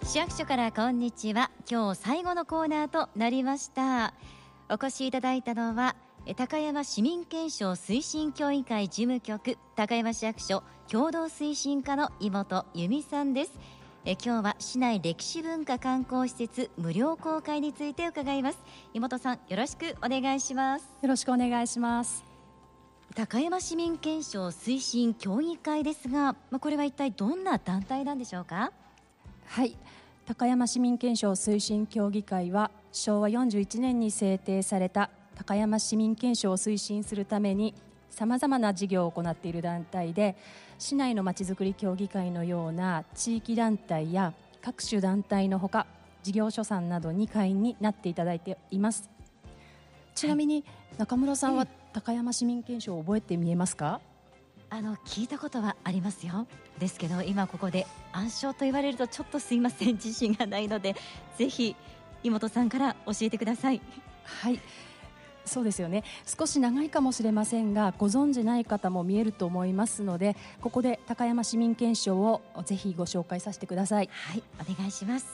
市役所からこんにちは。今日最後のコーナーとなりました。お越しいただいたのは高山市民憲章推進協議会事務局高山市役所共同推進課の井本由美さんです。今日は市内歴史文化観光施設無料公開について伺います。井本さん、よろしくお願いします。 よろしくお願いします。 高山市民憲章推進協議会ですが、これは一体どんな団体なんでしょうか？ はい、高山市民憲章推進協議会は昭和41年に制定された高山市民憲章を推進するためにさまざまな事業を行っている団体で、市内のまちづくり協議会のような地域団体や各種団体のほか事業所さんなどに会員になっていただいています。ちなみに中村さんは高山市民憲章を覚えて見えますか？ 聞いたことはありますよ。ですけど今ここで暗唱と言われるとちょっとすいません、自信がないのでぜひ井本さんから教えてください。 はい、そうですよね。少し長いかもしれませんが、ご存じない方も見えると思いますので、ここで高山市民憲章をぜひご紹介させてください。 はい、お願いします。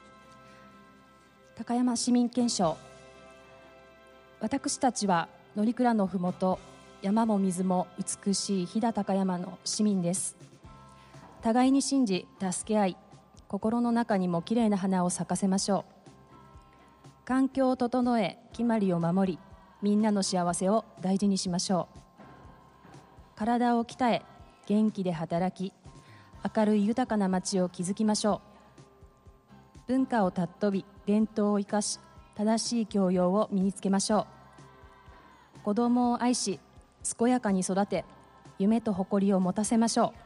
高山市民憲章。私たちは乗鞍のふもと、山も水も美しい飛騨高山の市民です。互いに信じ助け合い、心の中にもきれいな花を咲かせましょう。環境を整え、決まりを守り、みんなの幸せを大事にしましょう。体を鍛え、元気で働き、明るい豊かな街を築きましょう。文化を尊び、伝統を生かし、正しい教養を身につけましょう。子供を愛し、健やかに育て、夢と誇りを持たせましょう。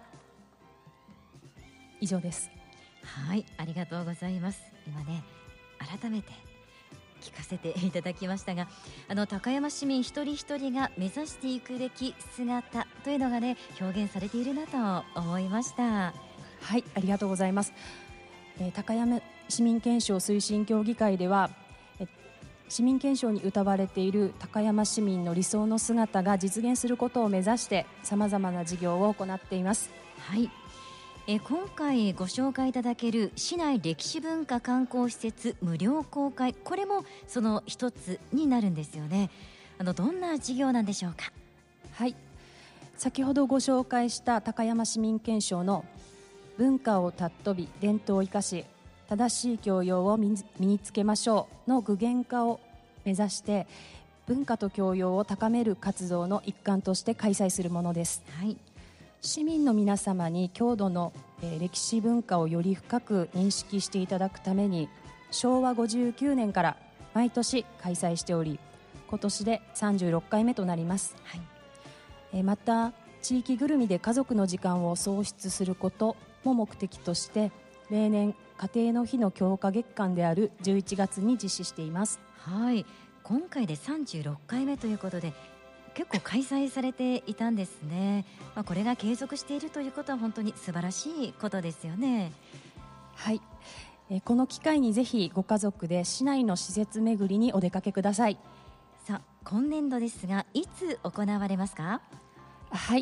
以上です。 はい、ありがとうございます。今ね、改めて聞かせていただきましたが、高山市民一人一人が目指していくべき姿というのがね、表現されているなと思いました。 はい、ありがとうございます。高山市民憲章推進協議会では、市民憲章に謳われている高山市民の理想の姿が実現することを目指してさまざまな事業を行っています。 はい、今回ご紹介いただける市内歴史文化観光施設無料公開、これもその一つになるんですよね。どんな事業なんでしょうか？ はい、先ほどご紹介した高山市民憲章の文化を尊び伝統を生かし正しい教養を身につけましょうの具現化を目指して、文化と教養を高める活動の一環として開催するものです。 はい、 市民の皆様に郷土の歴史文化をより深く認識していただくために、昭和59年から毎年開催しており、今年で36回目となります。 はい、 また地域ぐるみで家族の時間を創出することも目的として、例年家庭の日の強化月間である11月に実施しています。 はい、今回で36回目ということで結構開催されていたんですね。これが継続しているということは本当に素晴らしいことですよね。 はい、この機会にぜひご家族で市内の施設巡りにお出かけください。 さあ、今年度ですがいつ行われますか？ はい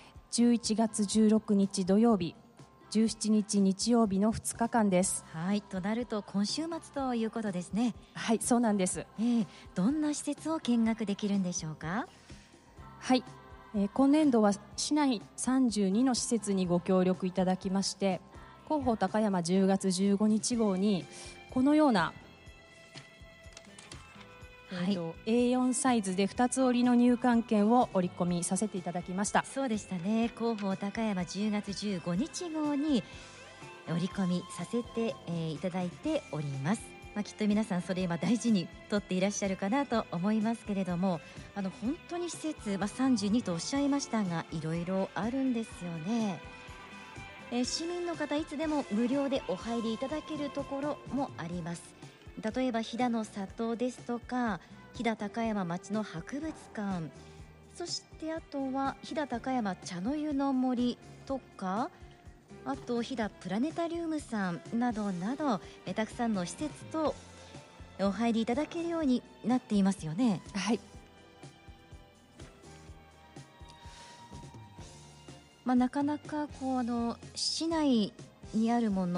、11月16日土曜日、17日日曜日の2日間です。 はい、となると今週末ということですね。 はい、そうなんです。 どんな施設を見学できるんでしょうか？ はい、今年度は市内32の施設にご協力いただきまして、広報高山10月15日号にこのような、A4 サイズで2つ折りの入館券を折り込みさせていただきました。 そうでしたね。広報高山10月15日号に折り込みさせて、いただいております。きっと皆さんそれ今大事に取っていらっしゃるかなと思いますけれども、本当に施設、32とおっしゃいましたがいろいろあるんですよね。市民の方いつでも無料でお入りいただけるところもあります。例えば飛騨の里ですとか飛騨高山町の博物館、そしてあとは飛騨高山茶の湯の森とか、あと飛騨プラネタリウムさんなどなどたくさんの施設とお入りいただけるようになっていますよね。 はい、 なかなか市内にあるもの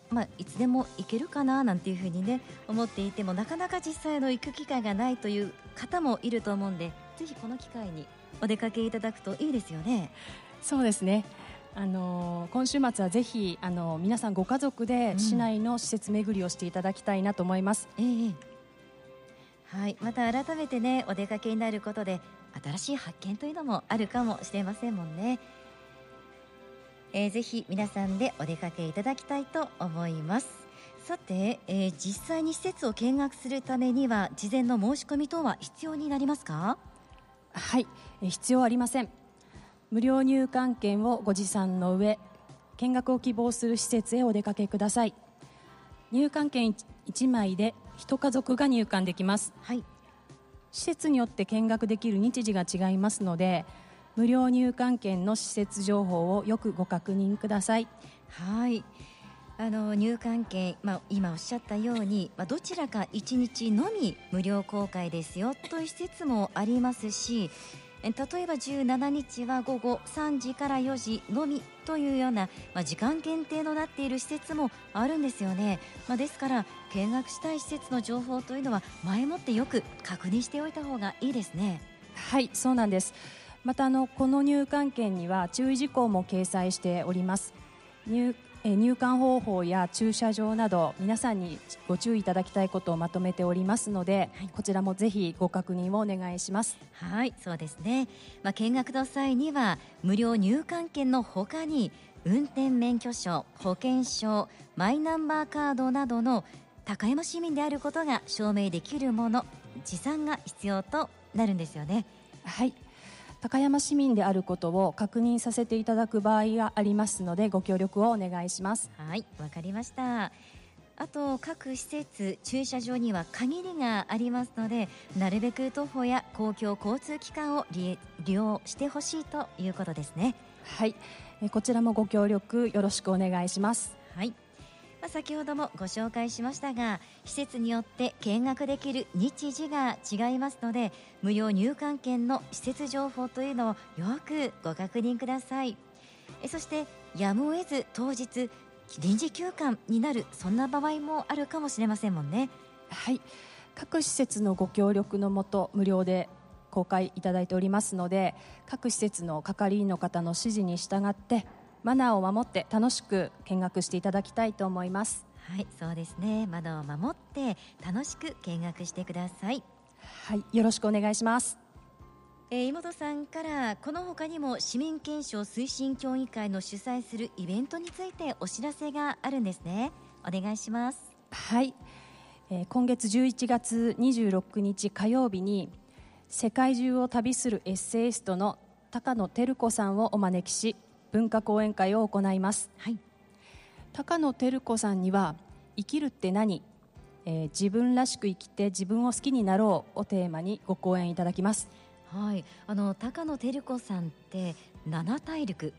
いつでも行けるかななんていうふうにね思っていても、なかなか実際行く機会がないという方もいると思うんで、ぜひこの機会にお出かけいただくといいですよね。 そうですね。今週末はぜひ皆さんご家族で市内の施設巡りをしていただきたいなと思います。 はい、また改めてねお出かけになることで新しい発見というのもあるかもしれませんもんね。ぜひ皆さんでお出かけいただきたいと思います。さて、実際に施設を見学するためには事前の申し込み等は必要になりますか？ はい、必要ありません。無料入館券をご持参の上、見学を希望する施設へお出かけください。入館券1枚で1家族が入館できます。 はい、 施設によって見学できる日時が違いますので、無料入館券の施設情報をよくご確認ください。 はい、入館券、今おっしゃったように、どちらか1日のみ無料公開ですよという施設もありますし、例えば17日は午後3時から4時のみというような、時間限定のなっている施設もあるんですよね。ですから見学したい施設の情報というのは前もってよく確認しておいた方がいいですね。 はい、そうなんです。またこの入館券には注意事項も掲載しております。入館方法や駐車場など皆さんにご注意いただきたいことをまとめておりますので、こちらもぜひご確認をお願いします。 はい、そうですね。見学の際には無料入館券の他に運転免許証、保険証、マイナンバーカードなどの高山市民であることが証明できるもの、持参が必要となるんですよね。 はい、高山市民であることを確認させていただく場合がありますので、ご協力をお願いします。 はい、わかりました。あと各施設駐車場には限りがありますので、なるべく徒歩や公共交通機関を利用してほしいということですね。 はい、こちらもご協力よろしくお願いします。 はい、先ほどもご紹介しましたが、施設によって見学できる日時が違いますので、無料入館券の施設情報というのをよくご確認ください。そしてやむを得ず当日臨時休館になる、そんな場合もあるかもしれませんもんね。 はい、各施設のご協力のもと無料で公開いただいておりますので、各施設の係員の方の指示に従ってマナーを守って楽しく見学していただきたいと思います。 はい、そうですね。マナーを守って楽しく見学してください。 はい、よろしくお願いします。 井本さんからこの他にも市民憲章推進協議会の主催するイベントについてお知らせがあるんですね。お願いします。 はい、今月11月26日火曜日に世界中を旅するエッセイストの高野照子さんをお招きし、文化講演会を行います。 はい、 高野照子さんには生きるって何、自分らしく生きて自分を好きになろうをテーマにご講演いただきます。 はい、高野照子さんって7大陸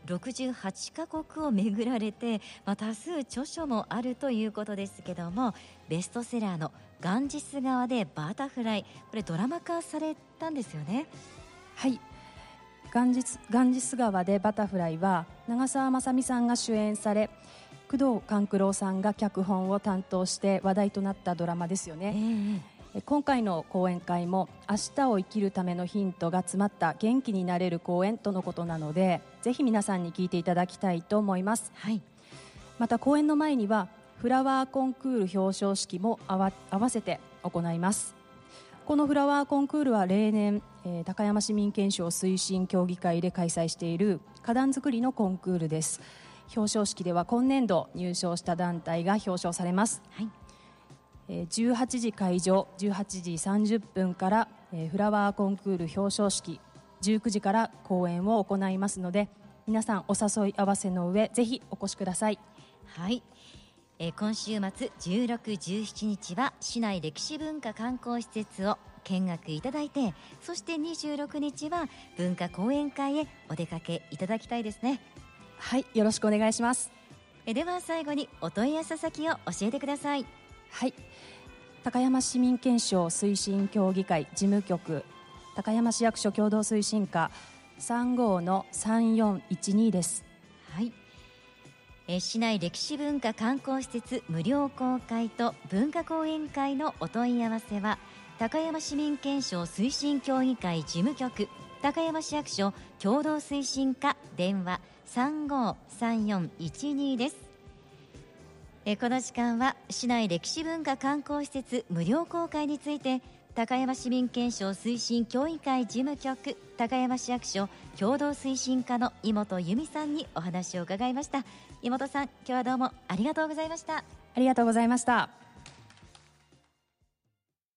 68カ国を巡られて、多数著書もあるということですけども、ベストセラーのガンジス川でバタフライ、これドラマ化されたんですよね。 はい、ガンジス川でバタフライは長澤まさみさんが主演され、工藤官九郎さんが脚本を担当して話題となったドラマですよね。今回の講演会も明日を生きるためのヒントが詰まった元気になれる講演とのことなので、ぜひ皆さんに聞いていただきたいと思います。 はい、 また講演の前にはフラワーコンクール表彰式も合わせて行います。このフラワーコンクールは例年、高山市民憲章推進協議会で開催している花壇作りのコンクールです。表彰式では今年度入賞した団体が表彰されます。 はい、 18時会場、18時30分から、フラワーコンクール表彰式、19時から講演を行いますので、皆さんお誘い合わせの上ぜひお越しください。 はい、今週末16、17日は市内歴史文化観光施設を見学いただいて、そして26日は文化講演会へお出かけいただきたいですね。 はい、よろしくお願いします。 では最後にお問い合わせ先を教えてください。 はい、高山市民憲章推進協議会事務局、高山市役所共同推進課 35-3412 です。 はい、 市内歴史文化観光施設無料公開と文化講演会のお問い合わせは高山市民憲章推進協議会事務局高山市役所共同推進課電話353412です。この時間は市内歴史文化観光施設無料公開について高山市民憲章推進協議会事務局高山市役所共同推進課の井本由美さんにお話を伺いました。井本さん、今日はどうもありがとうございました。 ありがとうございました。